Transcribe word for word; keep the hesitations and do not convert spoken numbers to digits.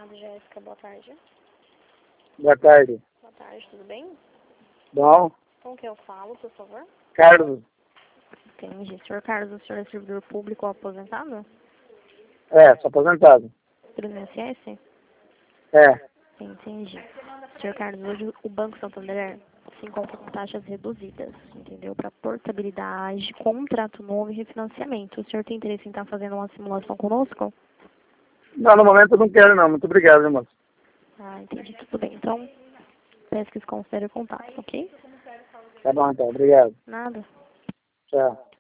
Amado Jéssica, boa tarde. Boa tarde. Boa tarde, tudo bem? Bom. Com que eu falo, por favor? Carlos. Entendi. Senhor Carlos, o senhor é servidor público ou aposentado? É, sou aposentado. Pelo I N S S? É. Entendi. Senhor Carlos, hoje o Banco Santander se encontra com taxas reduzidas, entendeu? Para portabilidade, contrato novo e refinanciamento. O senhor tem interesse em estar fazendo uma simulação conosco? Não, no momento eu não quero não. Muito obrigado, meu moço. Ah, entendi. Tudo bem. Então, peço que se considere o contato, ok? Tá bom então, obrigado. Nada. Tchau.